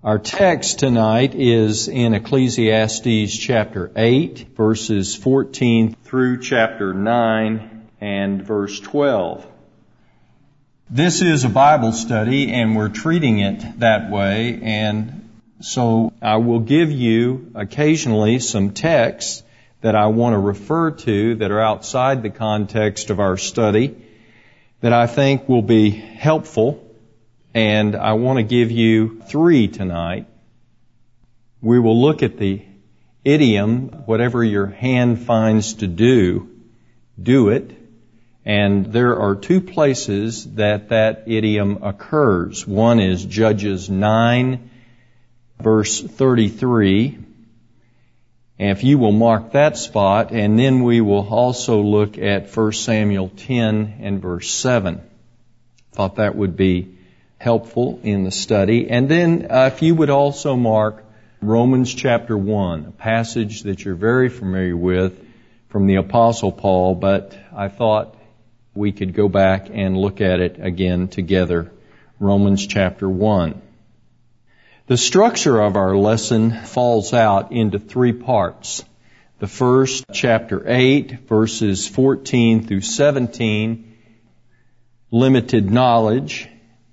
Our text tonight is in Ecclesiastes chapter 8, verses 14 through chapter 9 and verse 12. This is a Bible study, and we're treating it that way, and so I will give you occasionally some texts that I want to refer to that are outside the context of our study that I think will be helpful. And I want to give you 3 tonight. We will look at the idiom, whatever your hand finds to do, do it. And there are 2 places that idiom occurs. One is Judges 9, verse 33. And if you will mark that spot, and then we will also look at 1 Samuel 10 and verse 7. Thought that would be helpful in the study. And then if you would also mark Romans chapter 1, a passage that you're very familiar with from the Apostle Paul, but I thought we could go back and look at it again together. Romans chapter 1. The structure of our lesson falls out into 3 parts. The first, chapter 8, verses 14 through 17, limited knowledge.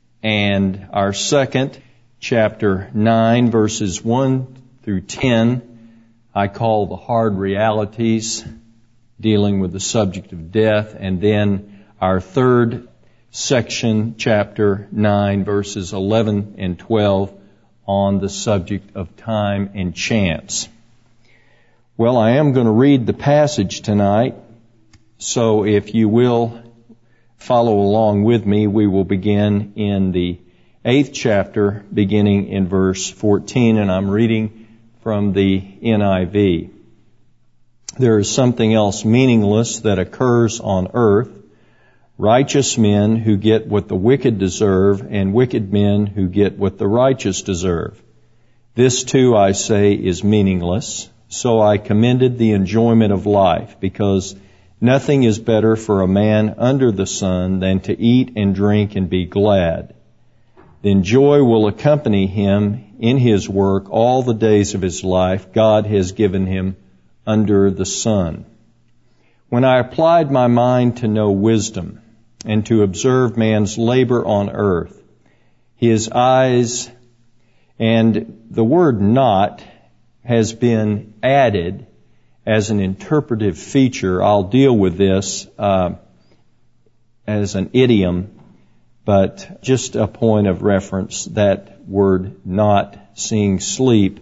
And our second, chapter 9, verses 1 through 10, I call the hard realities, dealing with the subject of death. And then our third section, chapter 9, verses 11 and 12, on the subject of time and chance. Well, I am going to read the passage tonight, so if you will follow along with me, we will begin in the 8th chapter, beginning in verse 14, and I'm reading from the NIV. There is something else meaningless that occurs on earth, righteous men who get what the wicked deserve, and wicked men who get what the righteous deserve. This too, I say, is meaningless. So I commended the enjoyment of life, because nothing is better for a man under the sun than to eat and drink and be glad. Then joy will accompany him in his work all the days of his life God has given him under the sun. When I applied my mind to know wisdom and to observe man's labor on earth, his eyes, and the word not has been added as an interpretive feature. I'll deal with this as an idiom, but just a point of reference. That word not, seeing sleep,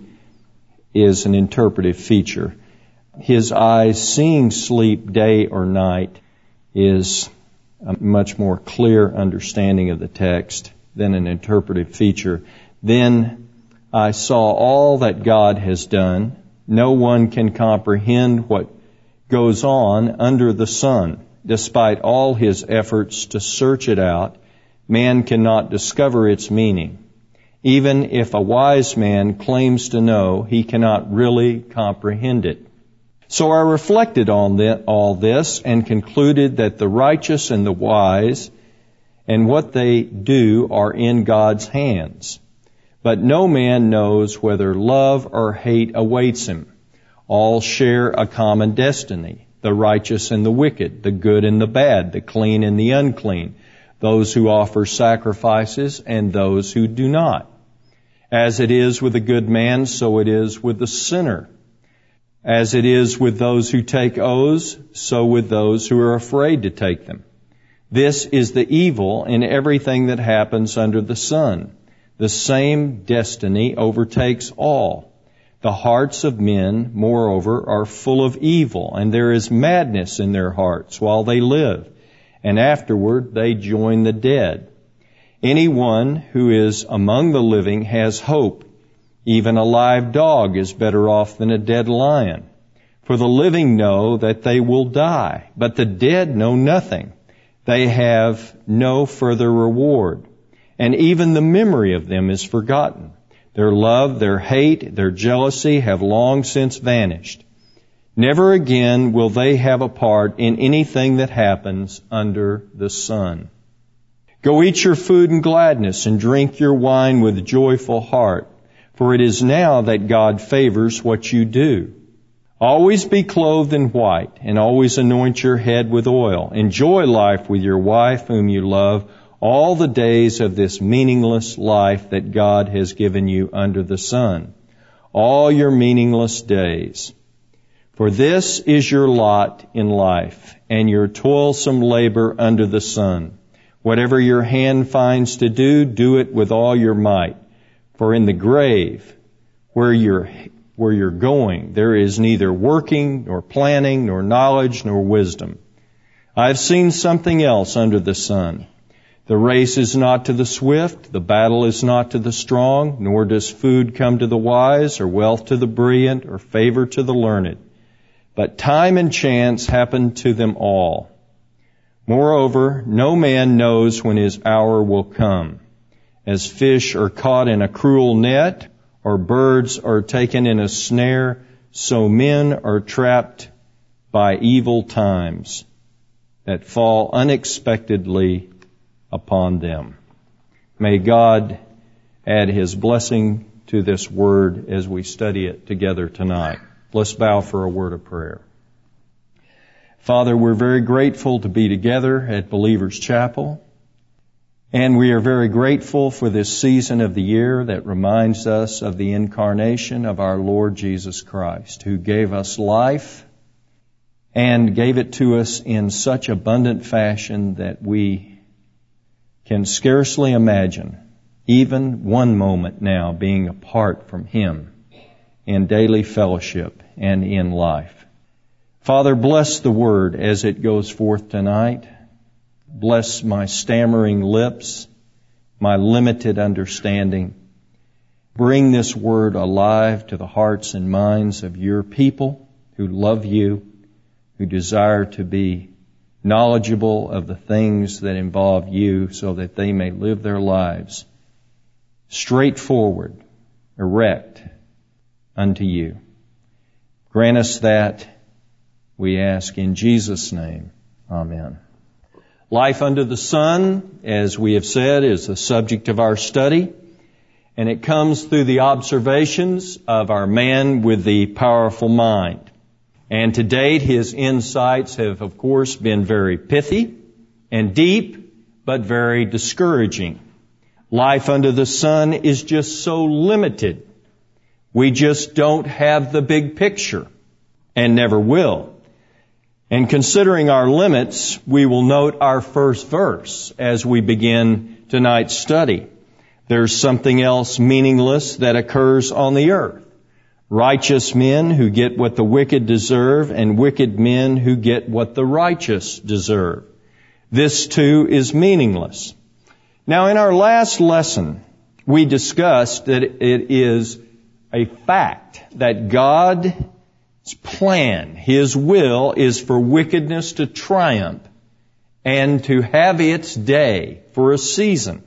is an interpretive feature. His eyes seeing sleep day or night is a much more clear understanding of the text than an interpretive feature. Then I saw all that God has done. No one can comprehend what goes on under the sun. Despite all his efforts to search it out, man cannot discover its meaning. Even if a wise man claims to know, he cannot really comprehend it. So I reflected on all this and concluded that the righteous and the wise and what they do are in God's hands. But no man knows whether love or hate awaits him. All share a common destiny, the righteous and the wicked, the good and the bad, the clean and the unclean, those who offer sacrifices and those who do not. As it is with the good man, so it is with the sinner. As it is with those who take oaths, so with those who are afraid to take them. This is the evil in everything that happens under the sun. The same destiny overtakes all. The hearts of men, moreover, are full of evil, and there is madness in their hearts while they live, and afterward they join the dead. Anyone who is among the living has hope. Even a live dog is better off than a dead lion. For the living know that they will die, but the dead know nothing. They have no further reward, and even the memory of them is forgotten. Their love, their hate, their jealousy have long since vanished. Never again will they have a part in anything that happens under the sun. Go eat your food in gladness and drink your wine with joyful heart. for it is now that God favors what you do. Always be clothed in white, and always anoint your head with oil. Enjoy life with your wife, whom you love, all the days of this meaningless life that God has given you under the sun. All your meaningless days. For this is your lot in life, and your toilsome labor under the sun. Whatever your hand finds to do, do it with all your might. For in the grave, where you're going, there is neither working, nor planning, nor knowledge, nor wisdom. I've seen something else under the sun. The race is not to the swift, the battle is not to the strong, nor does food come to the wise, or wealth to the brilliant, or favor to the learned. But time and chance happen to them all. Moreover, no man knows when his hour will come. As fish are caught in a cruel net, or birds are taken in a snare, so men are trapped by evil times that fall unexpectedly upon them. May God add His blessing to this word as we study it together tonight. Let's bow for a word of prayer. Father, we're very grateful to be together at Believers Chapel. And we are very grateful for this season of the year that reminds us of the incarnation of our Lord Jesus Christ, who gave us life and gave it to us in such abundant fashion that we can scarcely imagine even one moment now being apart from Him in daily fellowship and in life. Father, bless the Word as it goes forth tonight. Bless my stammering lips, my limited understanding. Bring this word alive to the hearts and minds of your people who love you, who desire to be knowledgeable of the things that involve you so that they may live their lives straightforward, erect unto you. Grant us that, we ask in Jesus' name. Amen. Life under the sun, as we have said, is the subject of our study, and it comes through the observations of our man with the powerful mind. And to date, his insights have, of course, been very pithy and deep, but very discouraging. Life under the sun is just so limited. We just don't have the big picture, and never will. And considering our limits, we will note our first verse as we begin tonight's study. There's something else meaningless that occurs on the earth. Righteous men who get what the wicked deserve, and wicked men who get what the righteous deserve. This too is meaningless. Now, in our last lesson, we discussed that it is a fact that God's plan, His will, is for wickedness to triumph and to have its day for a season.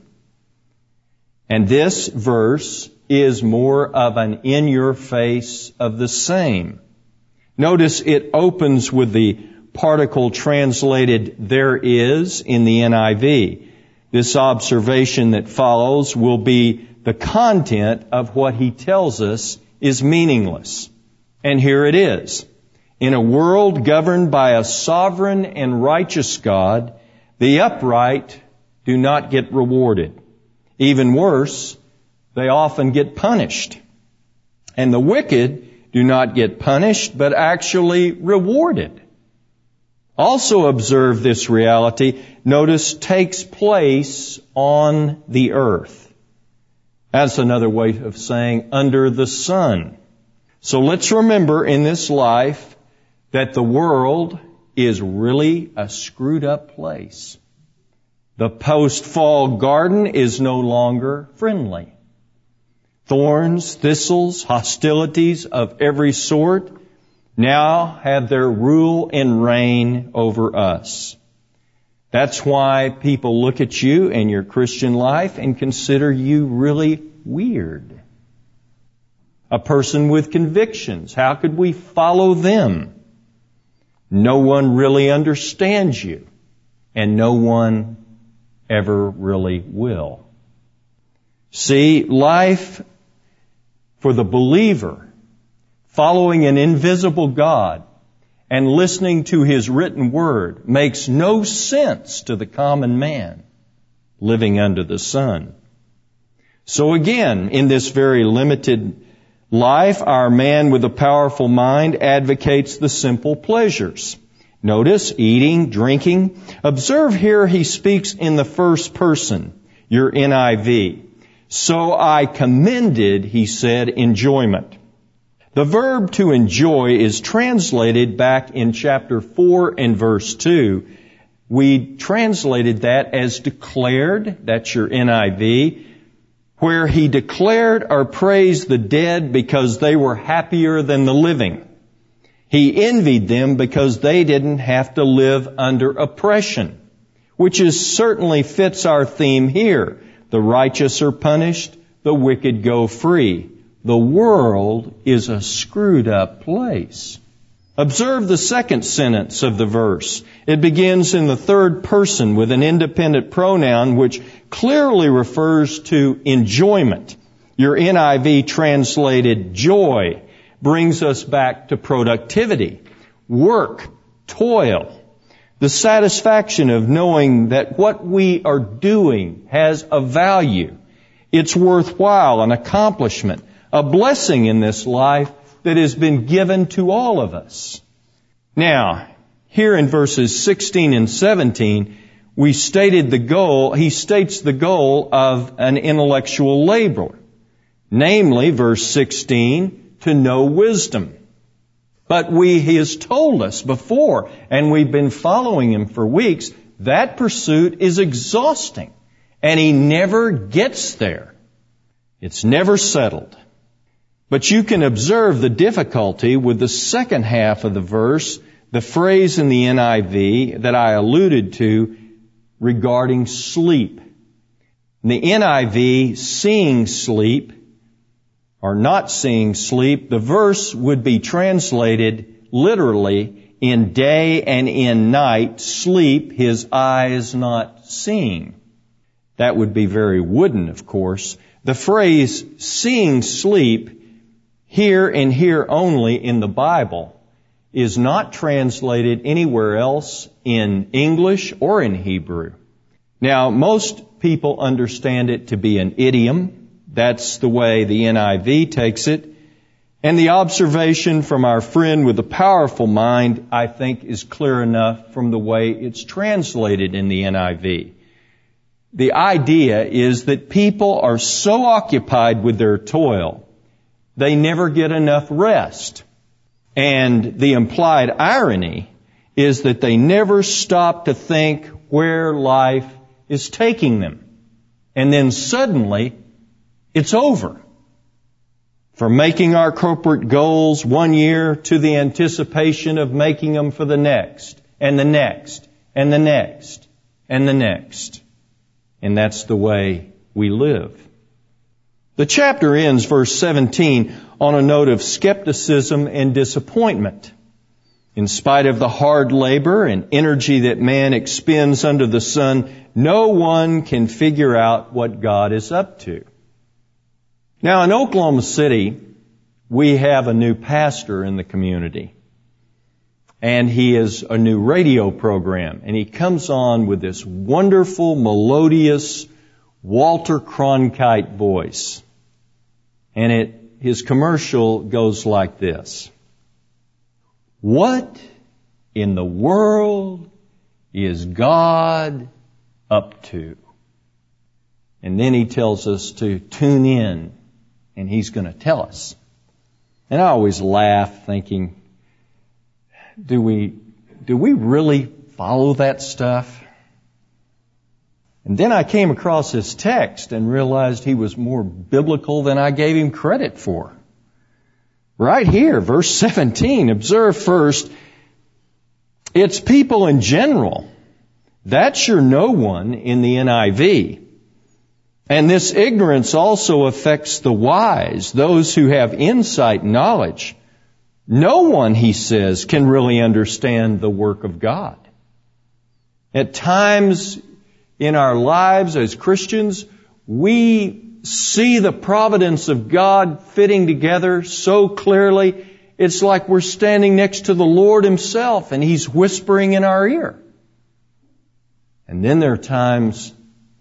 And this verse is more of an in-your-face of the same. Notice it opens with the particle translated "there is" in the NIV. This observation that follows will be the content of what he tells us is meaningless. And here it is. In a world governed by a sovereign and righteous God, the upright do not get rewarded. Even worse, they often get punished. And the wicked do not get punished, but actually rewarded. Also observe this reality, notice, takes place on the earth. That's another way of saying under the sun. So let's remember in this life that the world is really a screwed up place. The post-fall garden is no longer friendly. Thorns, thistles, hostilities of every sort now have their rule and reign over us. That's why people look at you and your Christian life and consider you really weird. A person with convictions, how could we follow them? No one really understands you, and no one ever really will. See, life For the believer, following an invisible God and listening to His written word makes no sense to the common man living under the sun. So again, in this very limited life, our man with a powerful mind advocates the simple pleasures. Notice, eating, drinking. Observe here he speaks in the first person, your NIV. So I commended, he said, enjoyment. The verb to enjoy is translated back in chapter 4 and verse 2. We translated that as declared, that's your NIV, where he declared or praised the dead because they were happier than the living. He envied them because they didn't have to live under oppression, which certainly fits our theme here. The righteous are punished, the wicked go free. The world is a screwed up place. Observe the second sentence of the verse. It begins in the third person with an independent pronoun which clearly refers to enjoyment. Your NIV translated joy brings us back to productivity, work, toil. The satisfaction of knowing that what we are doing has a value. It's worthwhile, an accomplishment, a blessing in this life that has been given to all of us. Now, here in verses 16 and 17, he states the goal of an intellectual labor. Namely, verse 16, to know wisdom. But he has told us before, and we've been following him for weeks, that pursuit is exhausting, and he never gets there. It's never settled. But you can observe the difficulty with the second half of the verse, the phrase in the NIV that I alluded to regarding sleep. In the NIV, seeing sleep, or not seeing sleep, the verse would be translated literally, in day and in night, sleep, his eyes not seeing. That would be very wooden, of course. The phrase seeing sleep, here and here only in the Bible, is not translated anywhere else in English or in Hebrew. Now, most people understand it to be an idiom. That's the way the NIV takes it. And the observation from our friend with a powerful mind, I think, is clear enough from the way it's translated in the NIV. The idea is that people are so occupied with their toil, they never get enough rest. And the implied irony is that they never stop to think where life is taking them. And then suddenly, it's over. From making our corporate goals one year to the anticipation of making them for the next, and the next, and the next, and the next. And that's the way we live. The chapter ends, verse 17, on a note of skepticism and disappointment. In spite of the hard labor and energy that man expends under the sun, no one can figure out what God is up to. Now, in Oklahoma City, we have a new pastor in the community. And he has a new radio program. And he comes on with this wonderful, melodious Walter Cronkite voice. And his commercial goes like this. What in the world is God up to? And then he tells us to tune in, and he's going to tell us. And I always laugh thinking, do we really follow that stuff? And then I came across this text and realized he was more biblical than I gave him credit for. Right here, verse 17, observe first, it's people in general. That's your no one in the NIV. And this ignorance also affects the wise, those who have insight and knowledge. No one, he says, can really understand the work of God. At times in our lives as Christians, we see the providence of God fitting together so clearly, it's like we're standing next to the Lord Himself and He's whispering in our ear. And then there are times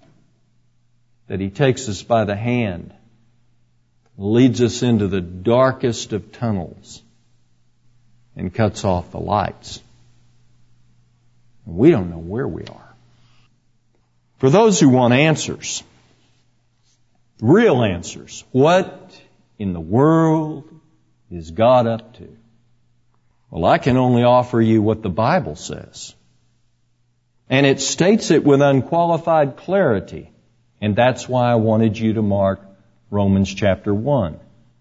that He takes us by the hand, leads us into the darkest of tunnels, and cuts off the lights. And we don't know where we are. For those who want answers, real answers, what in the world is God up to? Well, I can only offer you what the Bible says. And it states it with unqualified clarity. And that's why I wanted you to mark Romans chapter 1.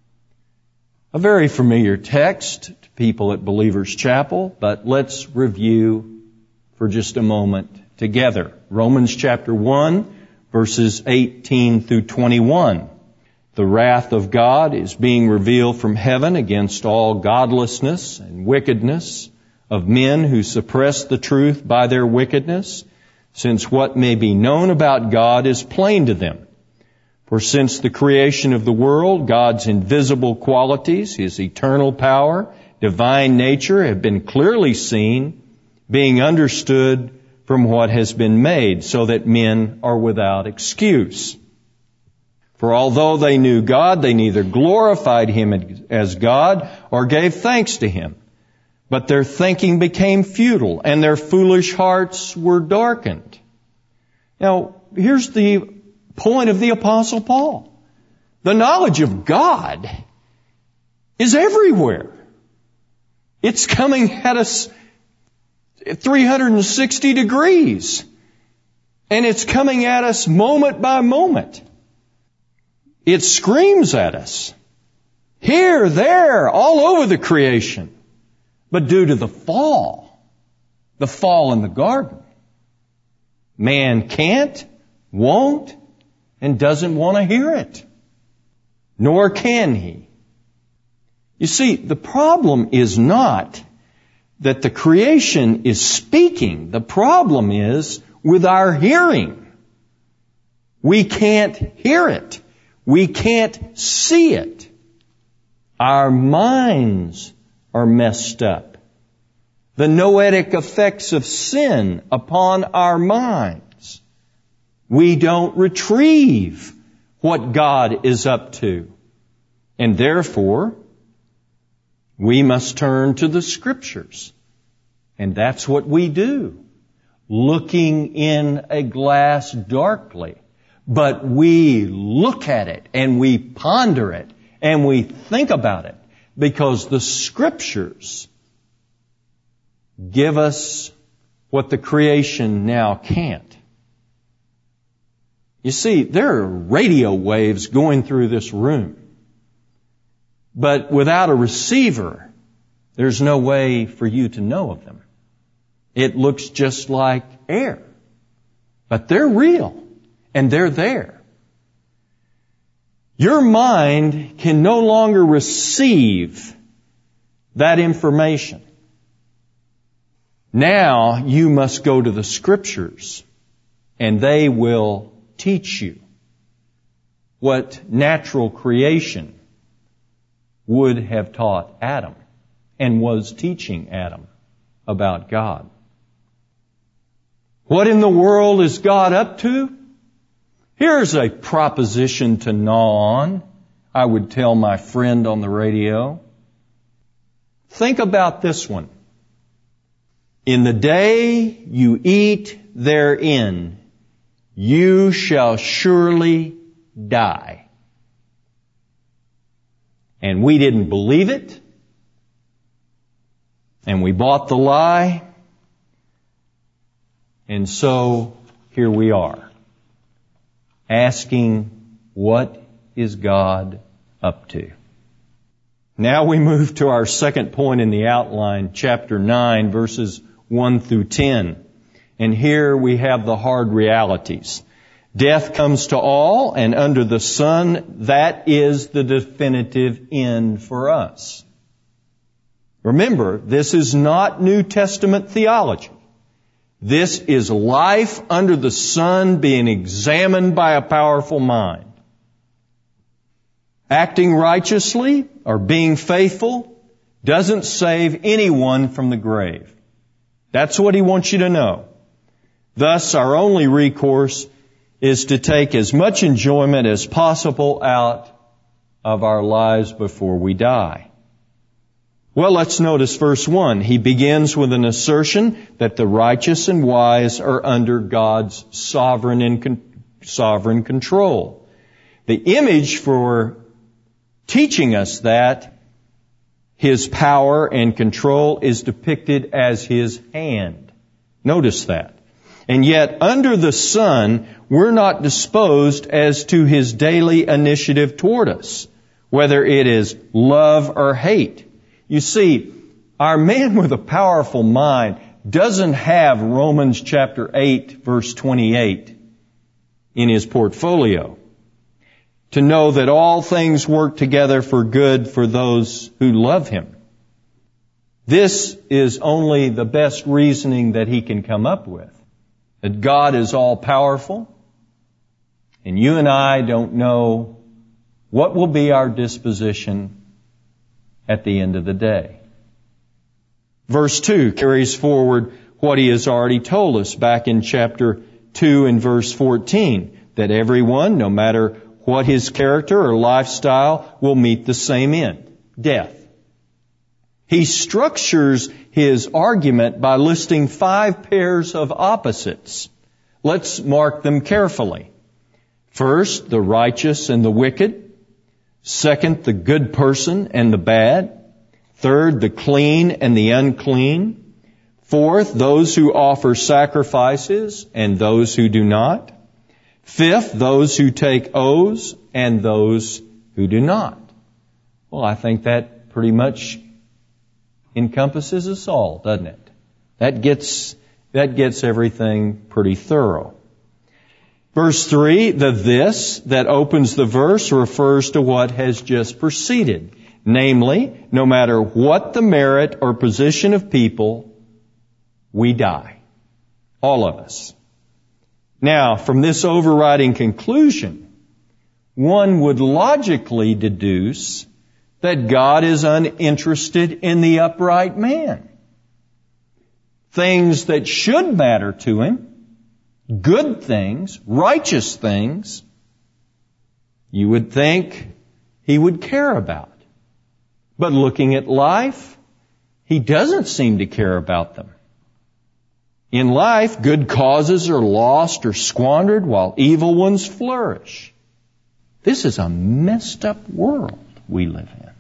A very familiar text to people at Believers Chapel, but let's review for just a moment together. Romans chapter 1, verses 18 through 21. The wrath of God is being revealed from heaven against all godlessness and wickedness of men who suppress the truth by their wickedness, since what may be known about God is plain to them. For since the creation of the world, God's invisible qualities, His eternal power, divine nature have been clearly seen, being understood from what has been made, so that men are without excuse. For although they knew God, they neither glorified Him as God or gave thanks to Him. But their thinking became futile, and their foolish hearts were darkened. Now, here's the point of the Apostle Paul. The knowledge of God is everywhere. It's coming at us at 360 degrees. And it's coming at us moment by moment. It screams at us. Here, there, all over the creation. But due to the fall in the garden, man can't, won't, and doesn't want to hear it. Nor can he. You see, the problem is not that the creation is speaking. The problem is with our hearing. We can't hear it. We can't see it. Our minds are messed up. The noetic effects of sin upon our minds. We don't retrieve what God is up to. And therefore, we must turn to the Scriptures. And that's what we do. Looking in a glass darkly. But we look at it and we ponder it and we think about it. Because the Scriptures give us what the creation now can't. You see, there are radio waves going through this room. But without a receiver, there's no way for you to know of them. It looks just like air. But they're real, and they're there. Your mind can no longer receive that information. Now you must go to the Scriptures, and they will teach you what natural creation would have taught Adam and was teaching Adam about God. What in the world is God up to? Here's a proposition to gnaw on, I would tell my friend on the radio. Think about this one. In the day you eat therein, you shall surely die. And we didn't believe it. And we bought the lie. And so here we are, asking, what is God up to? Now we move to our second point in the outline, chapter 9, verses 1 through 10. And here we have the hard realities. Death comes to all, and under the sun, that is the definitive end for us. Remember, this is not New Testament theology. This is life under the sun being examined by a powerful mind. Acting righteously or being faithful doesn't save anyone from the grave. That's what He wants you to know. Thus, our only recourse is to take as much enjoyment as possible out of our lives before we die. Well, let's notice verse 1. He begins with an assertion that the righteous and wise are under God's sovereign control. The image for teaching us that His power and control is depicted as His hand. Notice that. And yet, under the sun, we're not disposed as to His daily initiative toward us, whether it is love or hate. You see, our man with a powerful mind doesn't have Romans chapter 8, verse 28 in his portfolio to know that all things work together for good for those who love Him. This is only the best reasoning that he can come up with. That God is all powerful, and you and I don't know what will be our disposition at the end of the day. Verse 2 carries forward what He has already told us back in chapter 2 and verse 14, that everyone, no matter what his character or lifestyle, will meet the same end, death. He structures his argument by listing 5 pairs of opposites. Let's mark them carefully. First, the righteous and the wicked. Second, the good person and the bad. Third, the clean and the unclean. Fourth, those who offer sacrifices and those who do not. Fifth, those who take oaths and those who do not. Well, I think that pretty much encompasses us all, doesn't it? That gets everything pretty thorough. Verse 3, the this that opens the verse refers to what has just preceded. Namely, no matter what the merit or position of people, we die. All of us. Now, from this overriding conclusion, one would logically deduce that God is uninterested in the upright man. Things that should matter to Him, good things, righteous things, you would think He would care about. But looking at life, He doesn't seem to care about them. In life, good causes are lost or squandered while evil ones flourish. This is a messed up world we live in.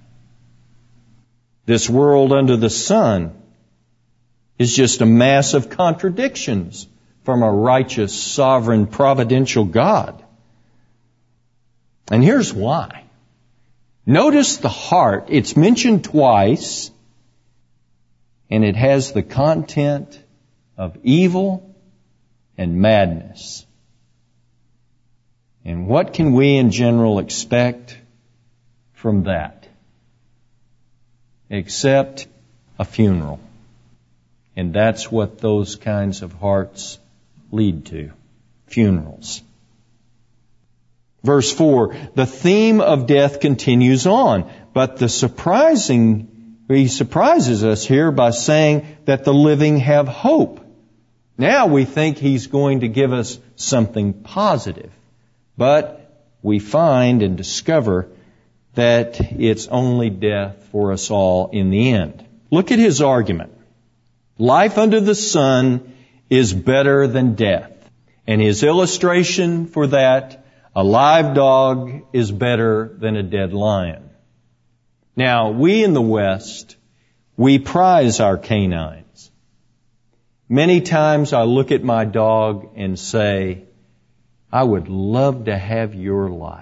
This world under the sun is just a mass of contradictions from a righteous, sovereign, providential God. And here's why. Notice the heart. It's mentioned twice, and it has the content of evil and madness. And what can we in general expect from that? Except a funeral. And that's what those kinds of hearts lead to. Funerals. Verse 4, the theme of death continues on, but he surprises us here by saying that the living have hope. Now we think He's going to give us something positive, but we find and discover that it's only death for us all in the end. Look at his argument. Life under the sun is better than death. And his illustration for that, a live dog is better than a dead lion. Now, we in the West, we prize our canines. Many times I look at my dog and say, I would love to have your life.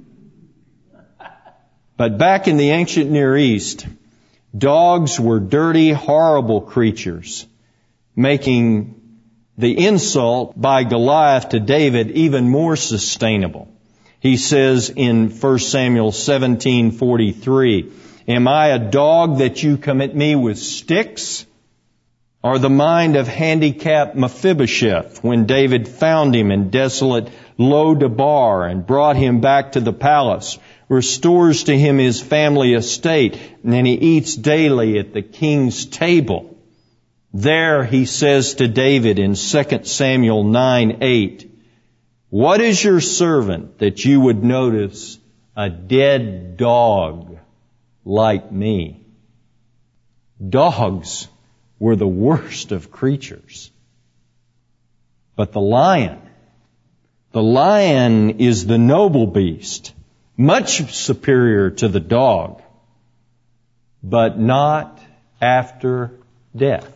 But back in the ancient Near East, dogs were dirty, horrible creatures, making the insult by Goliath to David even more sustainable. He says in 1 Samuel 17:43, am I a dog that you come at me with sticks? Or the mind of handicapped Mephibosheth when David found him in desolate Lo-Debar and brought him back to the palace, restores to him his family estate, and then he eats daily at the king's table. There he says to David in 2 Samuel 9:8, "What is your servant that you would notice a dead dog like me?" Dogs were the worst of creatures. But the lion is the noble beast, much superior to the dog, but not after death.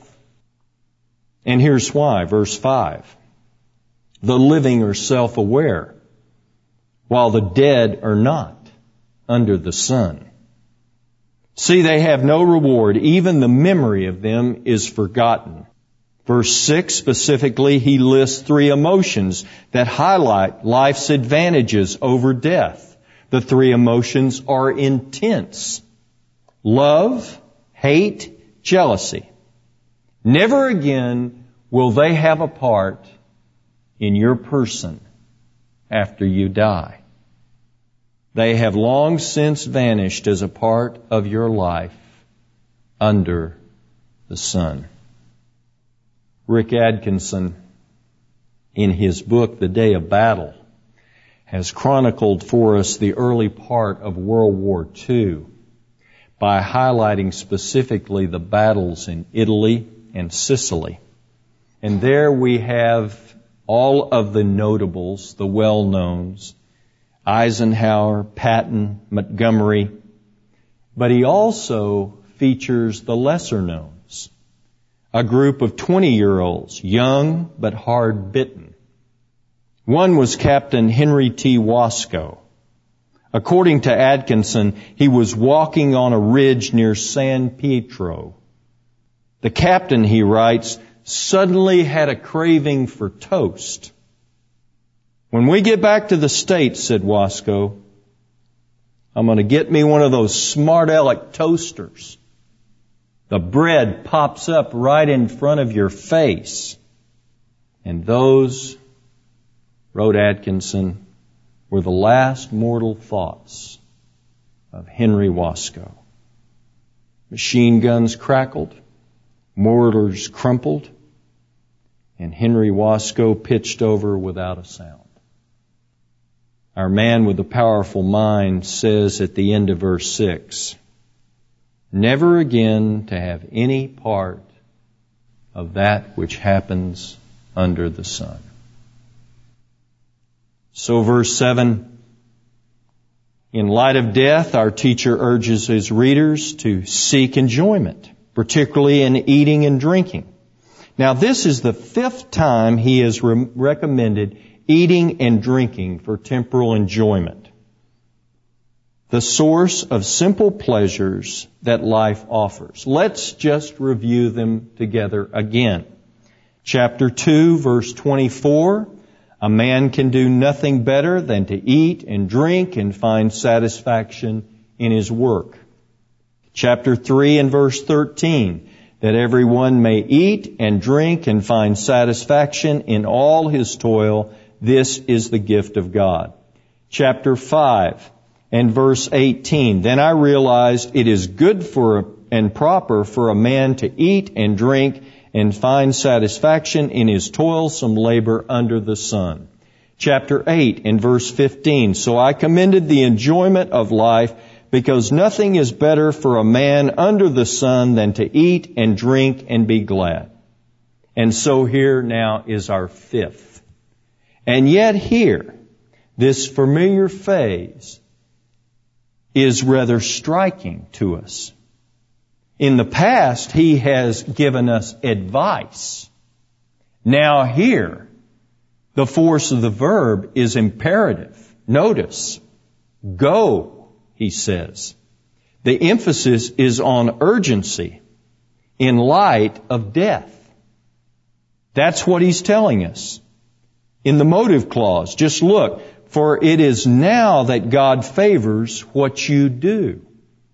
And here's why, verse 5. The living are self-aware, while the dead are not under the sun. See, they have no reward. Even the memory of them is forgotten. Verse 6 specifically, he lists 3 emotions that highlight life's advantages over death. The 3 emotions are intense: love, hate, jealousy. Never again will they have a part in your person after you die. They have long since vanished as a part of your life under the sun. Rick Atkinson, in his book, The Day of Battle, has chronicled for us the early part of World War II by highlighting specifically the battles in Italy and Sicily. And there we have all of the notables, the well-knowns, Eisenhower, Patton, Montgomery, but he also features the lesser-knowns, a group of 20-year-olds, young but hard-bitten. One was Captain Henry T. Wasco. According to Atkinson, he was walking on a ridge near San Pietro. The captain, he writes, suddenly had a craving for toast. "When we get back to the States," said Wasco, "I'm going to get me one of those smart aleck toasters. The bread pops up right in front of your face." And those, wrote Atkinson, were the last mortal thoughts of Henry Wasco. Machine guns crackled, mortars crumpled, and Henry Wasco pitched over without a sound. Our man with the powerful mind says at the end of verse 6, never again to have any part of that which happens under the sun. So verse 7, in light of death, our teacher urges his readers to seek enjoyment, particularly in eating and drinking. Now this is the 5th time he has recommended eating and drinking for temporal enjoyment, the source of simple pleasures that life offers. Let's just review them together again. Chapter 2, verse 24, a man can do nothing better than to eat and drink and find satisfaction in his work. Chapter 3 and verse 13, that everyone may eat and drink and find satisfaction in all his toil. This is the gift of God. Chapter 5 and verse 18, then I realized it is good and proper for a man to eat and drink and find satisfaction in his toilsome labor under the sun. Chapter 8 and verse 15, so I commended the enjoyment of life, because nothing is better for a man under the sun than to eat and drink and be glad. And so here now is our 5th. And yet here, this familiar phrase is rather striking to us. In the past, he has given us advice. Now here, the force of the verb is imperative. Notice, go, he says. The emphasis is on urgency in light of death. That's what he's telling us. In the motive clause, just look, for it is now that God favors what you do.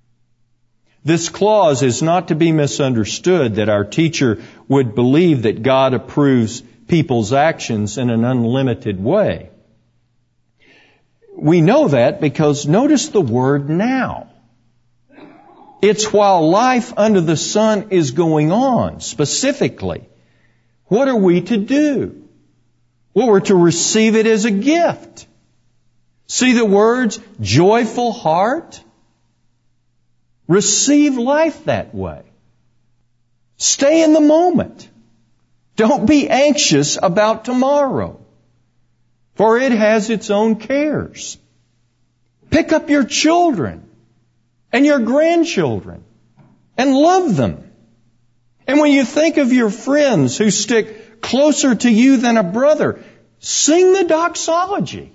This clause is not to be misunderstood that our teacher would believe that God approves people's actions in an unlimited way. We know that because notice the word now. It's while life under the sun is going on, specifically. What are we to do? Well, we're to receive it as a gift. See the words, joyful heart? Receive life that way. Stay in the moment. Don't be anxious about tomorrow, for it has its own cares. Pick up your children and your grandchildren and love them. And when you think of your friends who stick closer to you than a brother, sing the doxology.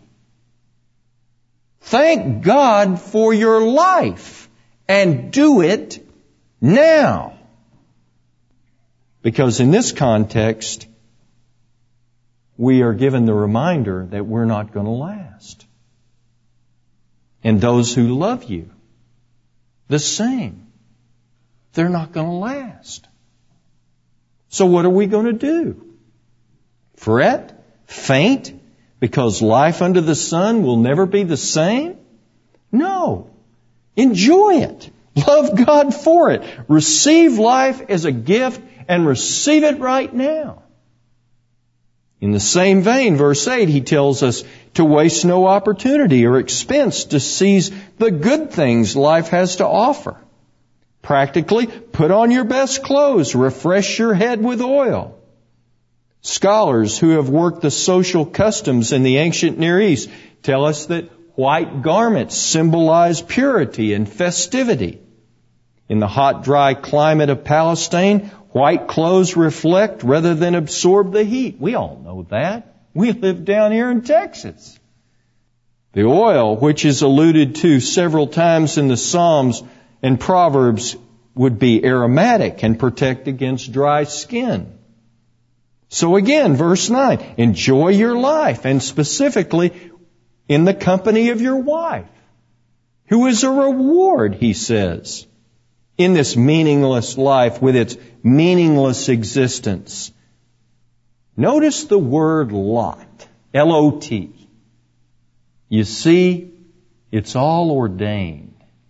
Thank God for your life and do it now. Because in this context, we are given the reminder that we're not going to last. And those who love you, the same. They're not going to last. So what are we going to do? Fret? Faint? Because life under the sun will never be the same? No. Enjoy it. Love God for it. Receive life as a gift and receive it right now. In the same vein, verse 8, he tells us to waste no opportunity or expense to seize the good things life has to offer. Practically, put on your best clothes, refresh your head with oil. Scholars who have worked the social customs in the ancient Near East tell us that white garments symbolize purity and festivity. In the hot, dry climate of Palestine, white clothes reflect rather than absorb the heat. We all know that. We live down here in Texas. The oil, which is alluded to several times in the Psalms and Proverbs, would be aromatic and protect against dry skin. So again, verse 9, enjoy your life, and specifically in the company of your wife, who is a reward, he says, in this meaningless life with its meaningless existence. Notice the word lot, L-O-T. You see, it's all ordained.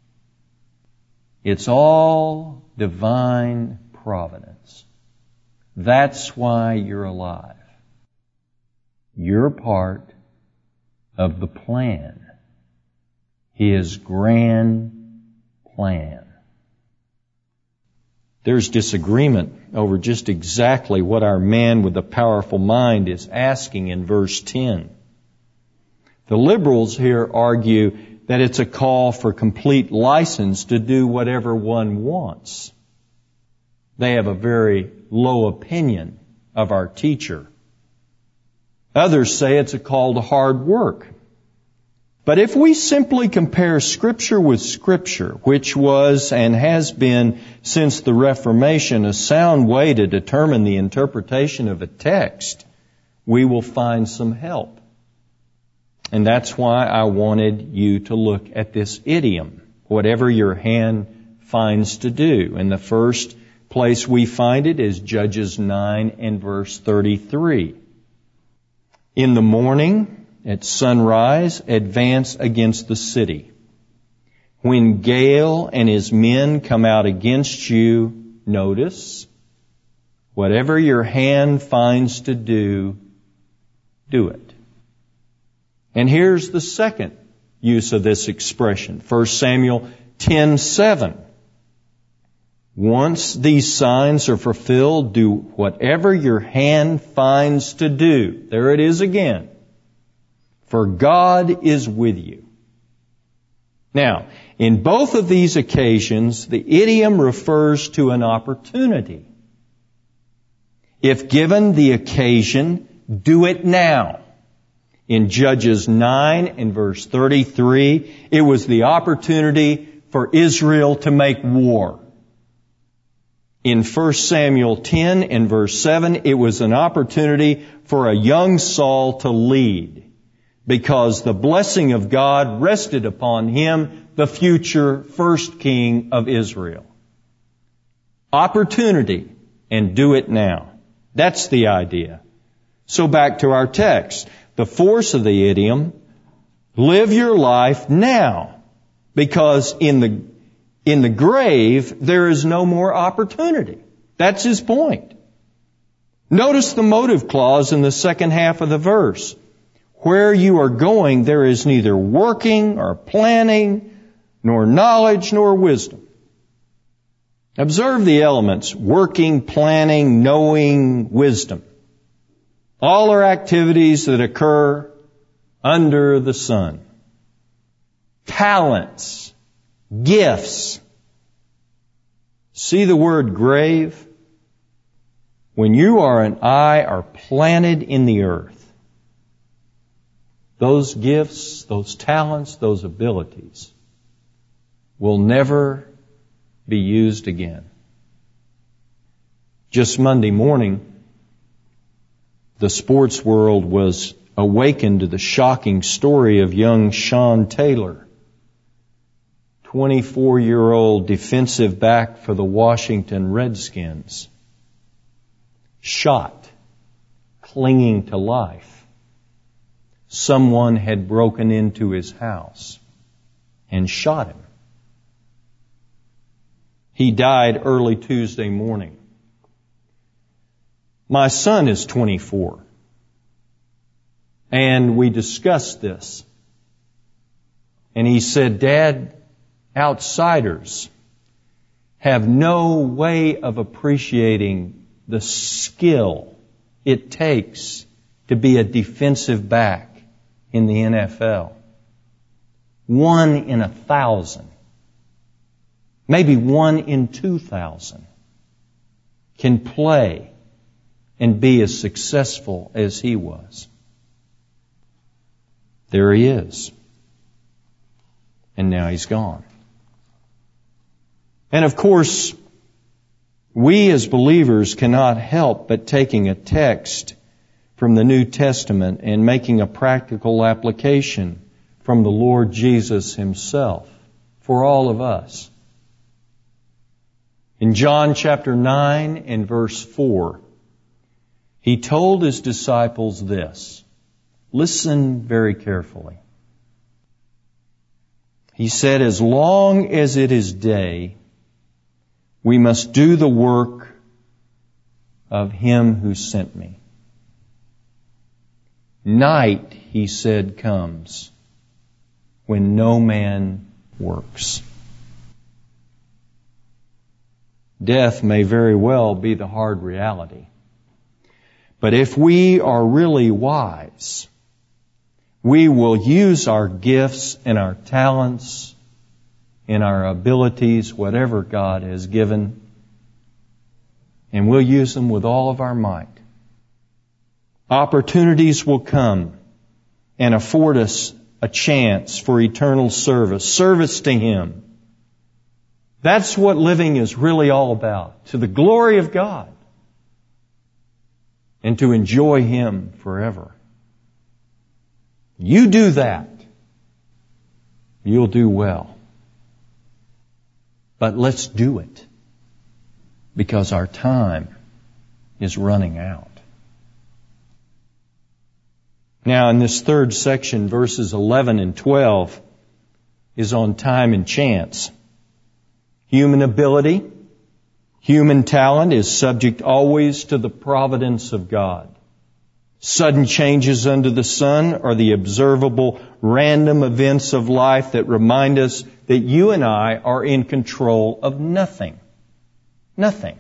It's all divine providence. That's why you're alive. You're part of the plan. His grand plan. There's disagreement over just exactly what our man with the powerful mind is asking in verse 10. The liberals here argue that it's a call for complete license to do whatever one wants. They have a very low opinion of our teacher. Others say it's a call to hard work. But if we simply compare Scripture with Scripture, which was and has been since the Reformation a sound way to determine the interpretation of a text, we will find some help. And that's why I wanted you to look at this idiom, whatever your hand finds to do. And the first place we find it is Judges 9 and verse 33. In the morning, at sunrise, advance against the city. When Gael and his men come out against you, notice, whatever your hand finds to do, do it. And here's the second use of this expression, 1 Samuel 10:7. Once these signs are fulfilled, do whatever your hand finds to do. There it is again. For God is with you. Now, in both of these occasions, the idiom refers to an opportunity. If given the occasion, do it now. In Judges 9 and verse 33, it was the opportunity for Israel to make war. In 1 Samuel 10 and verse 7, it was an opportunity for a young Saul to lead, because the blessing of God rested upon him, the future first king of Israel. Opportunity, and do it now. That's the idea. So back to our text. The force of the idiom, Live your life now, because in the grave there is no more opportunity. That's his point. Notice the motive clause in the second half of the verse. Where you are going, there is neither working or planning, nor knowledge, nor wisdom. Observe the elements: working, planning, knowing, wisdom. All are activities that occur under the sun. Talents, gifts. See the word grave? When you and I are planted in the earth, those gifts, those talents, those abilities will never be used again. Just Monday morning, the sports world was awakened to the shocking story of young Sean Taylor, 24-year-old defensive back for the Washington Redskins, shot, clinging to life. Someone had broken into his house and shot him. He died early Tuesday morning. My son is 24. And we discussed this. And he said, Dad, outsiders have no way of appreciating the skill it takes to be a defensive back in the NFL. 1 in 1,000, maybe 1 in 2,000 can play and be as successful as he was. There he is. And now he's gone. And of course, we as believers cannot help but taking a text from the New Testament and making a practical application from the Lord Jesus himself for all of us. In John chapter 9 and verse 4, he told his disciples this. Listen very carefully. He said, as long as it is day, we must do the work of him who sent me. Night, he said, comes when no man works. Death may very well be the hard reality. But if we are really wise, we will use our gifts and our talents and our abilities, whatever God has given, and we'll use them with all of our might. Opportunities will come and afford us a chance for eternal service to Him. That's what living is really all about, to the glory of God and to enjoy Him forever. You do that, you'll do well. But let's do it, because our time is running out. Now, in this third section, verses 11 and 12 is on time and chance. Human ability, human talent is subject always to the providence of God. Sudden changes under the sun are the observable random events of life that remind us that you and I are in control of nothing. Nothing.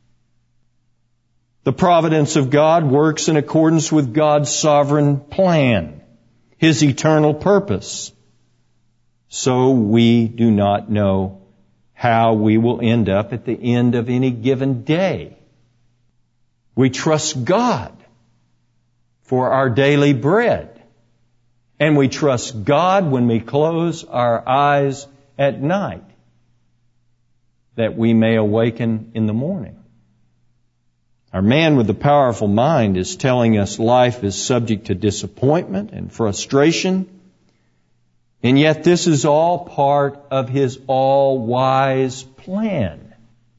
The providence of God works in accordance with God's sovereign plan, His eternal purpose. So we do not know how we will end up at the end of any given day. We trust God for our daily bread. And we trust God when we close our eyes at night, that we may awaken in the morning. Our man with the powerful mind is telling us life is subject to disappointment and frustration. And yet this is all part of His all-wise plan.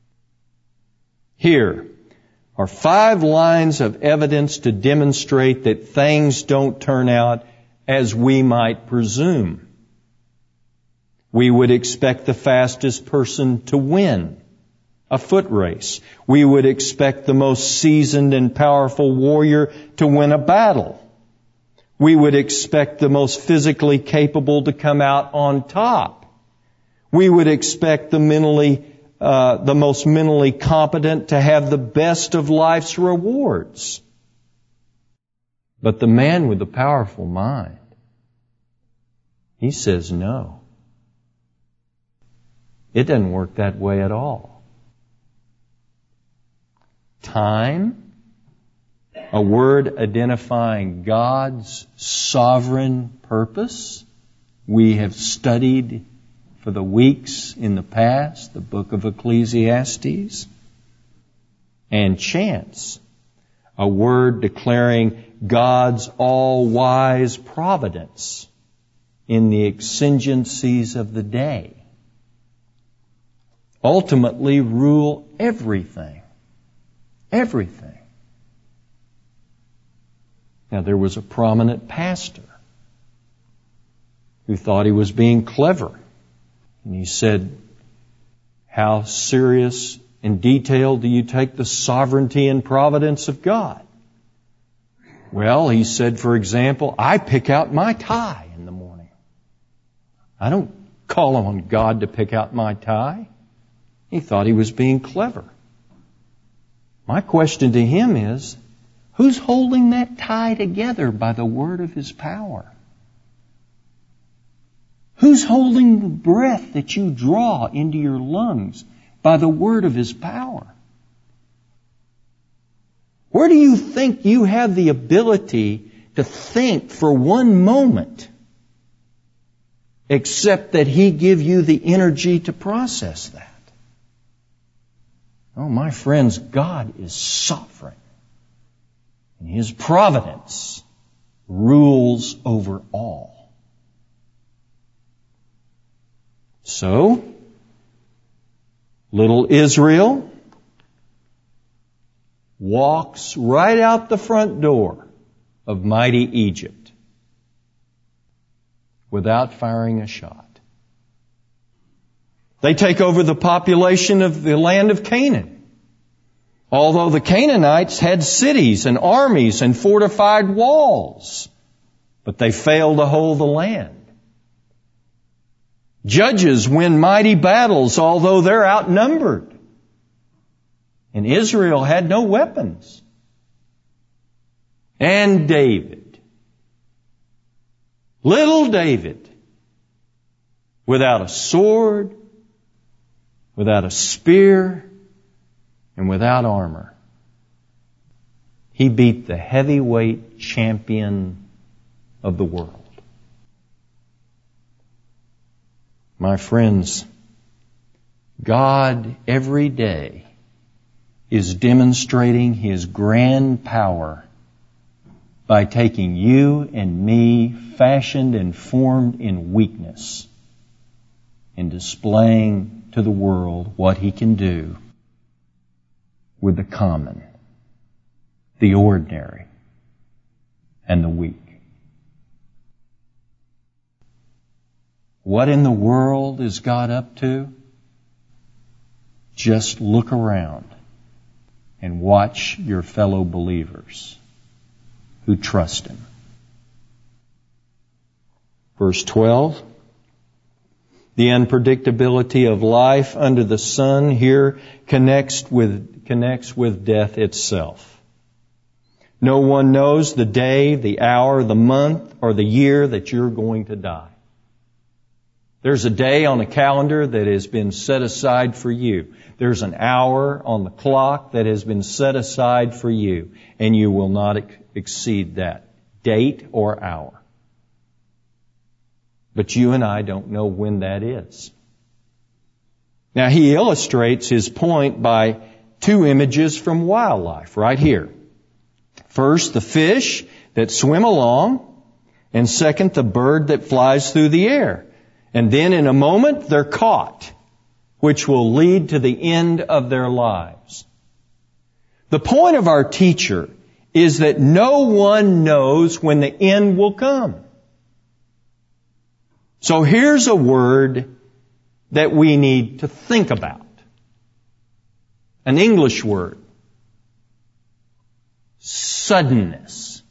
Here are 5 lines of evidence to demonstrate that things don't turn out as we might presume. We would expect the fastest person to win a foot race. We would expect the most seasoned and powerful warrior to win a battle. We would expect the most physically capable to come out on top. We would expect the most mentally competent to have the best of life's rewards. But the man with the powerful mind, he says no. It doesn't work that way at all. Time, a word identifying God's sovereign purpose. We have studied for the weeks in the past the book of Ecclesiastes. And chance, a word declaring God's all-wise providence in the exigencies of the day, ultimately rule everything. Everything. Now, there was a prominent pastor who thought he was being clever. And he said, how serious and detailed do you take the sovereignty and providence of God? Well, he said, for example, I pick out my tie in the morning. I don't call on God to pick out my tie. He thought he was being clever. My question to him is, who's holding that tie together by the word of His power? Who's holding the breath that you draw into your lungs by the word of His power? Where do you think you have the ability to think for one moment except that He give you the energy to process that? Oh, my friends, God is sovereign. And His providence rules over all. So, little Israel walks right out the front door of mighty Egypt without firing a shot. They take over the population of the land of Canaan. Although the Canaanites had cities and armies and fortified walls, but they failed to hold the land. Judges win mighty battles, although they're outnumbered. And Israel had no weapons. And David, little David, without a sword, without a spear, and without armor, he beat the heavyweight champion of the world. My friends, God every day is demonstrating His grand power by taking you and me, fashioned and formed in weakness, and displaying to the world what He can do with the common, the ordinary, and the weak. What in the world is God up to? Just look around and watch your fellow believers who trust Him. Verse 12. The unpredictability of life under the sun here connects with death itself. No one knows the day, the hour, the month, or the year that you're going to die. There's a day on a calendar that has been set aside for you. There's an hour on the clock that has been set aside for you, and you will not exceed that date or hour. But you and I don't know when that is. Now, he illustrates his point by two images from wildlife right here. First, the fish that swim along, and second, the bird that flies through the air. And then in a moment, they're caught, which will lead to the end of their lives. The point of our teacher is that no one knows when the end will come. So here's a word that we need to think about. An English word. Suddenness.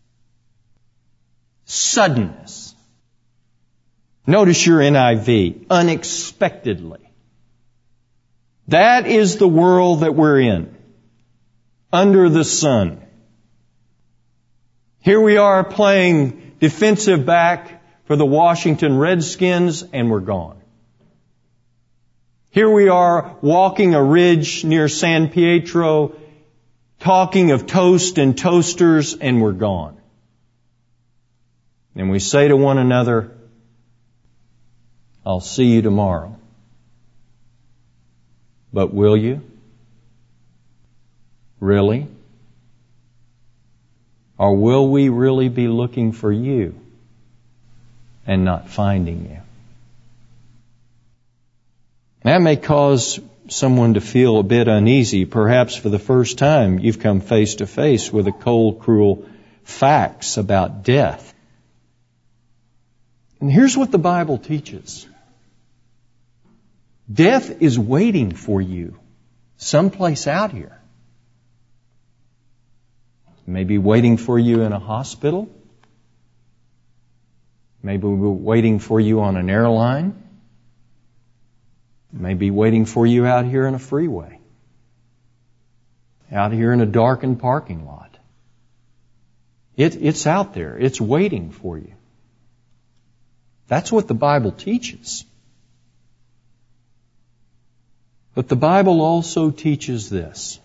Suddenness. Notice your NIV. Unexpectedly. That is the world that we're in. Under the sun. Here we are playing defensive back for the Washington Redskins, and we're gone. Here we are walking a ridge near San Pietro, talking of toast and toasters, and we're gone. And we say to one another, I'll see you tomorrow. But will you? Really? Or will we really be looking for you and not finding you? That may cause someone to feel a bit uneasy. Perhaps for the first time you've come face to face with the cold, cruel facts about death. And here's what the Bible teaches. Death is waiting for you someplace out here. Maybe waiting for you in a hospital. Maybe waiting for you on an airline. Maybe waiting for you out here in a freeway. Out here in a darkened parking lot. It's out there. It's waiting for you. That's what the Bible teaches. But the Bible also teaches this.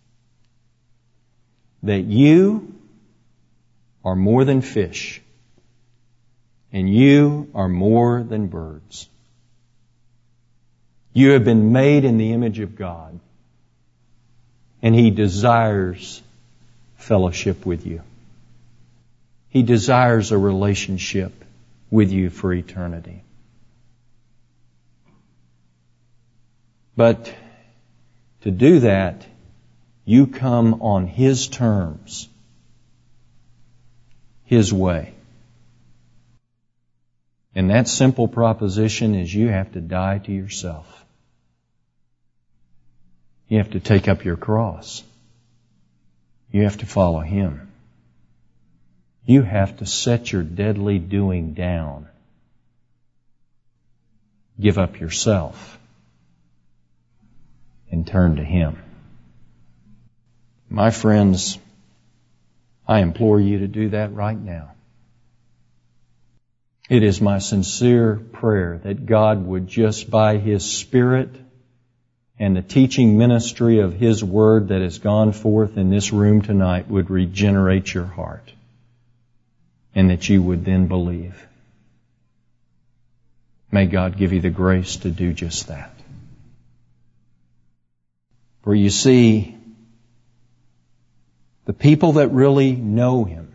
That you are more than fish. And you are more than birds. You have been made in the image of God. And He desires fellowship with you. He desires a relationship with you for eternity. But to do that, you come on His terms, His way. And that simple proposition is you have to die to yourself. You have to take up your cross. You have to follow Him. You have to set your deadly doing down. Give up yourself and turn to Him. My friends, I implore you to do that right now. It is my sincere prayer that God would just by His Spirit and the teaching ministry of His Word that has gone forth in this room tonight would regenerate your heart, and that you would then believe. May God give you the grace to do just that. For you see, the people that really know Him,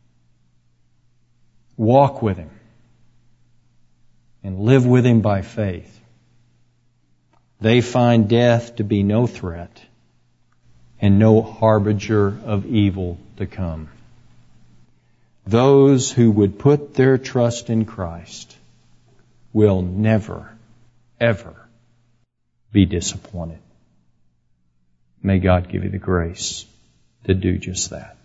walk with Him, and live with Him by faith, they find death to be no threat and no harbinger of evil to come. Those who would put their trust in Christ will never, ever be disappointed. May God give you the grace to do just that.